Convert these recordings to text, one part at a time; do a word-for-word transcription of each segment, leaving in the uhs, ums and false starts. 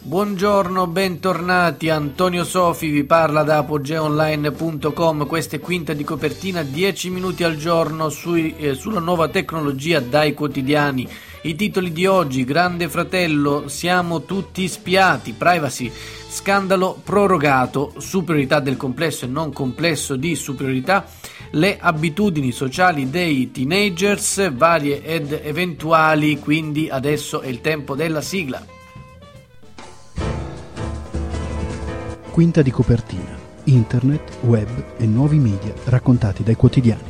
Buongiorno, bentornati. Antonio Sofi vi parla da apogea online punto com. Questa è Quinta di Copertina, dieci minuti al giorno sui, eh, sulla nuova tecnologia dai quotidiani. I titoli di oggi: Grande Fratello, siamo tutti spiati, privacy, scandalo prorogato, superiorità del complesso e non complesso di superiorità, le abitudini sociali dei teenagers, varie ed eventuali. Quindi adesso è il tempo della sigla. Quinta di Copertina, internet, web e nuovi media raccontati dai quotidiani.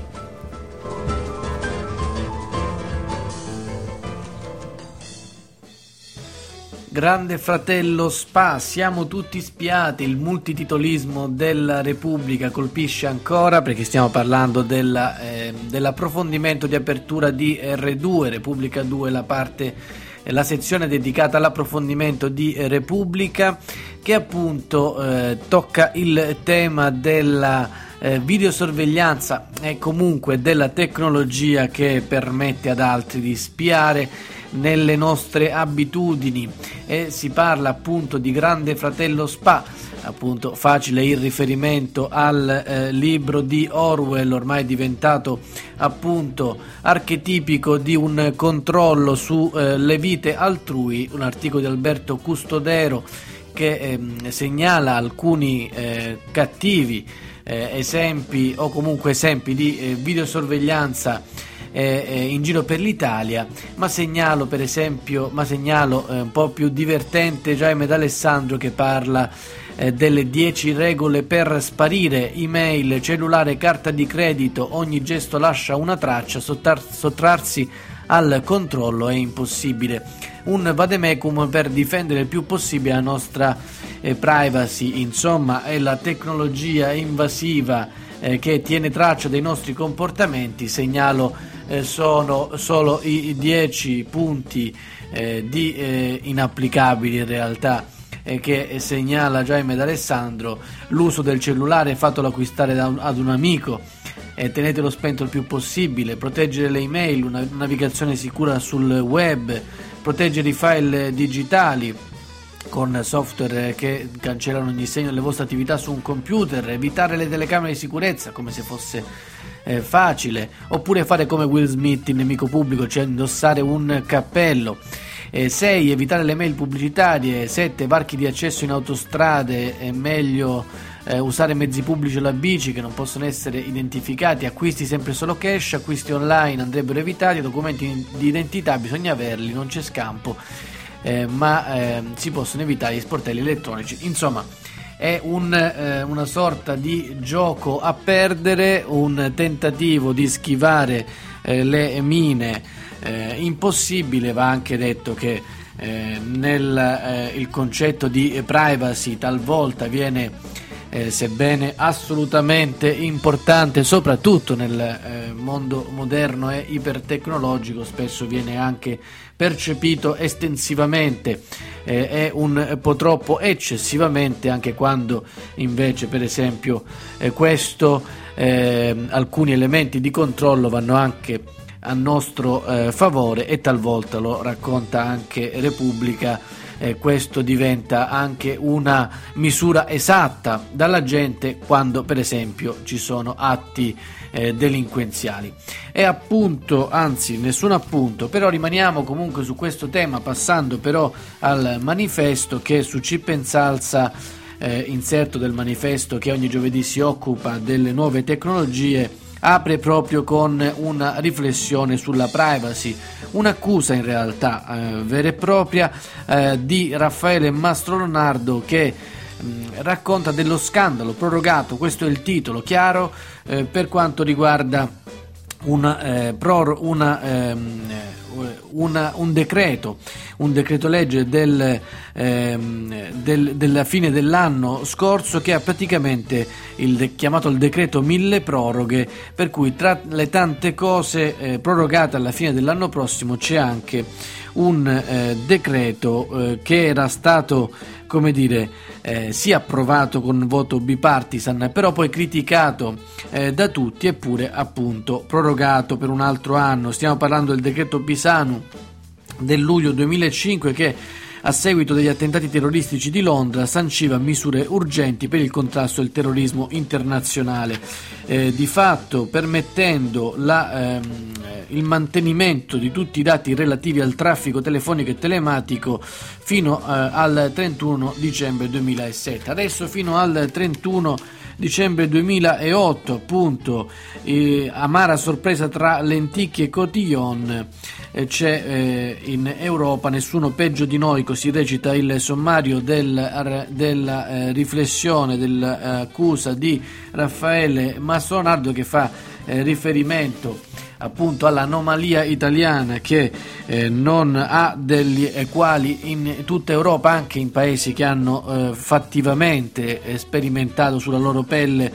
Grande Fratello Spa, siamo tutti spiati, il multititolismo della Repubblica colpisce ancora, perché stiamo parlando della, eh, dell'approfondimento di apertura di erre due, Repubblica due, la parte la sezione dedicata all'approfondimento di Repubblica, che appunto eh, tocca il tema della eh, videosorveglianza e comunque della tecnologia che permette ad altri di spiare nelle nostre abitudini, e si parla appunto di Grande Fratello Spa. Appunto facile il riferimento al eh, libro di Orwell, ormai diventato appunto archetipico di un controllo sulle eh, vite altrui, un articolo di Alberto Custodero che eh, segnala alcuni eh, cattivi eh, esempi o comunque esempi di eh, videosorveglianza eh, eh, in giro per l'Italia, ma segnalo per esempio, ma segnalo eh, un po' più divertente Jaime D'Alessandro che parla Eh, delle dieci regole per sparire: email, cellulare, carta di credito, ogni gesto lascia una traccia, sottar- sottrarsi al controllo è impossibile. Un vademecum per difendere il più possibile la nostra eh, privacy. Insomma, è la tecnologia invasiva eh, che tiene traccia dei nostri comportamenti. Segnalo eh, sono solo i dieci punti eh, di eh, inapplicabili in realtà che segnala Jaime D'Alessandro: l'uso del cellulare, fatelo acquistare da un, ad un amico, eh, tenetelo spento il più possibile, proteggere le email, una navigazione sicura sul web, proteggere i file digitali con software che cancellano ogni segno delle vostre attività su un computer, evitare le telecamere di sicurezza come se fosse eh, facile, oppure fare come Will Smith in Nemico Pubblico, cioè indossare un cappello. sei Evitare le mail pubblicitarie. Sette Varchi di accesso in autostrade, è meglio eh, usare mezzi pubblici o la bici che non possono essere identificati. Acquisti sempre solo cash, acquisti online andrebbero evitati. Documenti di identità bisogna averli, non c'è scampo, eh, ma eh, si possono evitare gli sportelli elettronici. Insomma, è un, eh, una sorta di gioco a perdere, un tentativo di schivare eh, le mine Eh, impossibile. Va anche detto che eh, nel eh, il concetto di privacy talvolta viene, eh, sebbene assolutamente importante, soprattutto nel eh, mondo moderno e ipertecnologico, spesso viene anche percepito estensivamente, eh, è un po' troppo eccessivamente, anche quando invece per esempio eh, questo eh, alcuni elementi di controllo vanno anche a nostro eh, favore, e talvolta, lo racconta anche Repubblica, eh, questo diventa anche una misura esatta dalla gente quando per esempio ci sono atti eh, delinquenziali. E appunto, anzi nessun appunto, però rimaniamo comunque su questo tema, passando però al manifesto, che su Chip and Salsa, eh, inserto del manifesto che ogni giovedì si occupa delle nuove tecnologie, apre proprio con una riflessione sulla privacy, un'accusa in realtà eh, vera e propria eh, di Raffaele Mastronardo, che mh, racconta dello scandalo prorogato, questo è il titolo chiaro, eh, per quanto riguarda una, eh, pror- una, ehm, una, un decreto, un decreto legge del, ehm, del, della fine dell'anno scorso, che ha praticamente il, chiamato il decreto mille proroghe, per cui tra le tante cose eh, prorogate alla fine dell'anno prossimo c'è anche un eh, decreto eh, che era stato, come dire, eh, sì approvato con voto bipartisan, però poi criticato eh, da tutti, eppure appunto prorogato per un altro anno. Stiamo parlando del decreto Pisanu del luglio duemilacinque, che a seguito degli attentati terroristici di Londra, sanciva misure urgenti per il contrasto del terrorismo internazionale, eh, di fatto permettendo la, ehm, il mantenimento di tutti i dati relativi al traffico telefonico e telematico fino eh, al trentuno dicembre duemilasette. Adesso fino al trentuno dicembre duemilaotto, appunto, eh, amara sorpresa tra lenticchie e cotillon, eh, c'è eh, in Europa nessuno peggio di noi, così recita il sommario del, della eh, riflessione dell'accusa di Raffaele Mastronardo, che fa eh, riferimento appunto all'anomalia italiana che eh, non ha degli eguali in tutta Europa, anche in paesi che hanno eh, fattivamente eh, sperimentato sulla loro pelle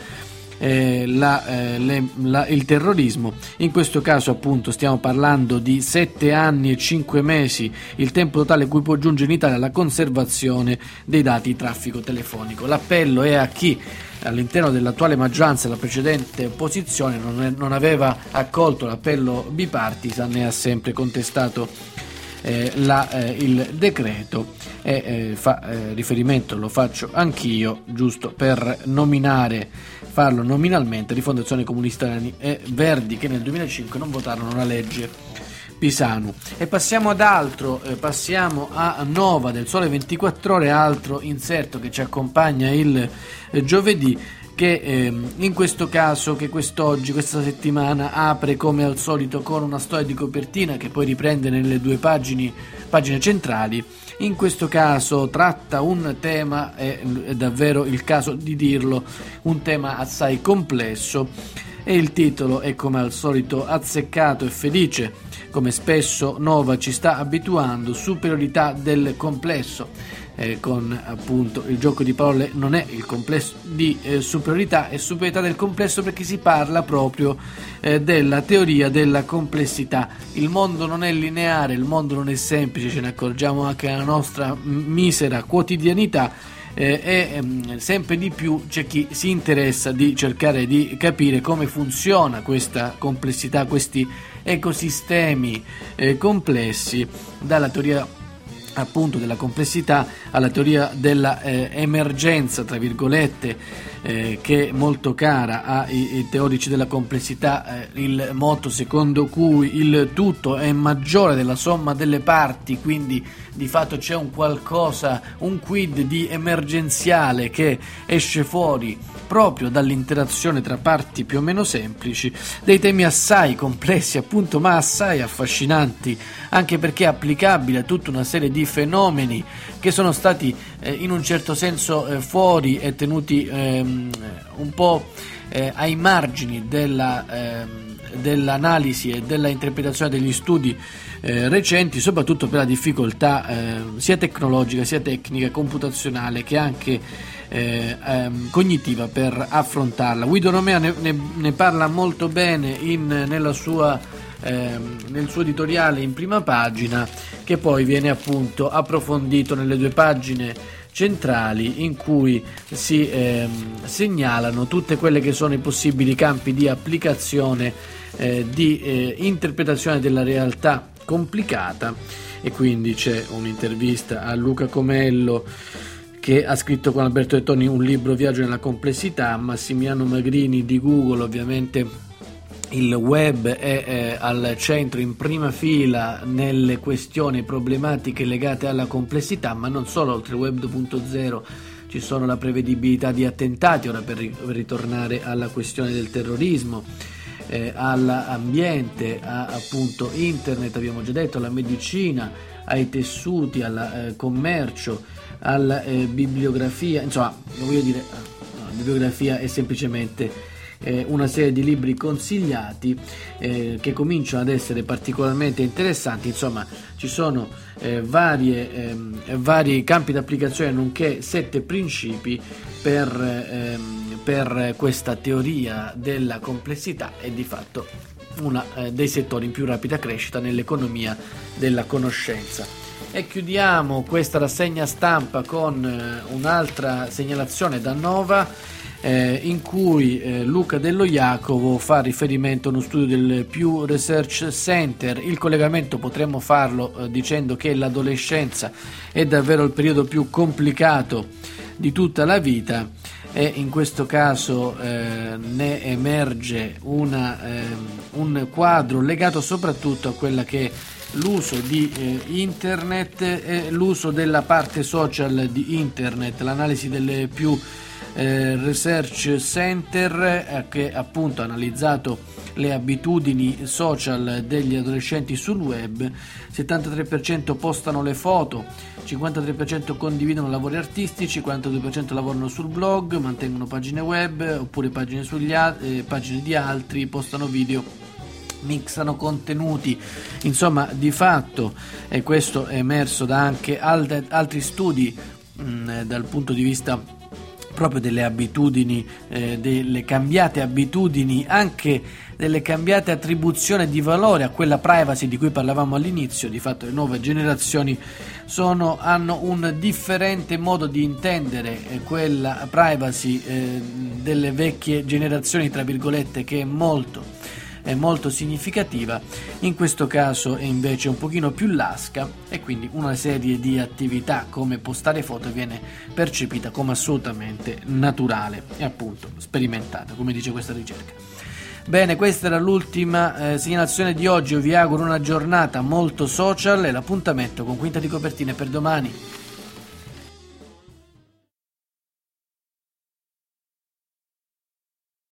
eh, la, eh, le, la, il terrorismo. In questo caso appunto stiamo parlando di sette anni e cinque mesi, il tempo totale cui può giungere in Italia la conservazione dei dati di traffico telefonico. L'appello è a chi all'interno dell'attuale maggioranza e la precedente opposizione non, è, non aveva accolto l'appello bipartisan e ha sempre contestato eh, la, eh, il decreto, e eh, fa eh, riferimento, lo faccio anch'io, giusto per nominare, farlo nominalmente, Rifondazione Comunista Italiani e Verdi, che nel duemilacinque non votarono la legge Pisanu. E passiamo ad altro, eh, passiamo a Nova del Sole ventiquattro Ore, altro inserto che ci accompagna il eh, giovedì, che eh, in questo caso, che quest'oggi, questa settimana, apre come al solito con una storia di copertina che poi riprende nelle due pagine, pagine centrali. In questo caso tratta un tema, è, è davvero il caso di dirlo, un tema assai complesso, e il titolo è come al solito azzeccato e felice, come spesso Nova ci sta abituando: superiorità del complesso. Eh, con appunto il gioco di parole, non è il complesso di eh, superiorità, è superiorità del complesso, perché si parla proprio eh, della teoria della complessità. Il mondo non è lineare, il mondo non è semplice, ce ne accorgiamo anche nella nostra misera quotidianità. Eh, e ehm, sempre di più c'è chi si interessa di cercare di capire come funziona questa complessità, questi ecosistemi eh, complessi, dalla teoria appunto della complessità alla teoria della eh, emergenza, tra virgolette, eh, che è molto cara ai, ai teorici della complessità, eh, il motto secondo cui il tutto è maggiore della somma delle parti, quindi di fatto c'è un qualcosa, un quid di emergenziale che esce fuori proprio dall'interazione tra parti più o meno semplici, dei temi assai complessi appunto, ma assai affascinanti, anche perché è applicabile a tutta una serie di fenomeni che sono stati eh, in un certo senso eh, fuori e tenuti ehm, un po' eh, ai margini della, ehm, dell'analisi e della interpretazione degli studi eh, recenti, soprattutto per la difficoltà eh, sia tecnologica, sia tecnica, computazionale, che anche eh, ehm, cognitiva per affrontarla. Guido Romea ne, ne, ne parla molto bene in, nella sua nel suo editoriale in prima pagina, che poi viene appunto approfondito nelle due pagine centrali, in cui si eh, segnalano tutte quelle che sono i possibili campi di applicazione, eh, di eh, interpretazione della realtà complicata. E quindi c'è un'intervista a Luca Comello, che ha scritto con Alberto De Toni un libro, Viaggio nella complessità, Massimiliano Magrini di Google. Ovviamente il web è eh, al centro, in prima fila nelle questioni problematiche legate alla complessità, ma non solo. Oltre il web due punto zero ci sono la prevedibilità di attentati, ora per, ri- per ritornare alla questione del terrorismo, eh, all'ambiente, a appunto internet, abbiamo già detto, alla medicina, ai tessuti, al eh, commercio, alla eh, bibliografia. Insomma, voglio dire, no, la bibliografia è semplicemente Eh, una serie di libri consigliati eh, che cominciano ad essere particolarmente interessanti. Insomma, ci sono eh, varie, ehm, vari campi d'applicazione, nonché sette principi per, ehm, per questa teoria della complessità, e di fatto uno eh, dei settori in più rapida crescita nell'economia della conoscenza. E chiudiamo questa rassegna stampa con eh, un'altra segnalazione da Nova. eh, in cui eh, Luca Dello Iacovo fa riferimento a uno studio del Pew Research Center. Il collegamento potremmo farlo eh, dicendo che l'adolescenza è davvero il periodo più complicato di tutta la vita, e in questo caso eh, ne emerge una, eh, un quadro legato soprattutto a quella che è l'uso di eh, internet e l'uso della parte social di internet. L'analisi delle Pew eh, Research Center eh, che appunto ha analizzato le abitudini social degli adolescenti sul web. Settantatré per cento postano le foto, cinquantatré per cento condividono lavori artistici, quarantadue per cento lavorano sul blog, mantengono pagine web oppure pagine, sugli a- eh, pagine di altri, postano video, mixano contenuti. Insomma, di fatto, e questo è emerso da anche alt- altri studi mh, dal punto di vista proprio delle abitudini, eh, delle cambiate abitudini, anche delle cambiate attribuzioni di valore a quella privacy di cui parlavamo all'inizio. Di fatto le nuove generazioni sono, hanno un differente modo di intendere eh, quella privacy eh, delle vecchie generazioni, tra virgolette, che è molto è molto significativa. In questo caso è invece un pochino più lasca, e quindi una serie di attività come postare foto viene percepita come assolutamente naturale e appunto sperimentata, come dice questa ricerca. Bene, questa era l'ultima eh, segnalazione di oggi. Io vi auguro una giornata molto social e l'appuntamento con Quinta di Copertine per domani.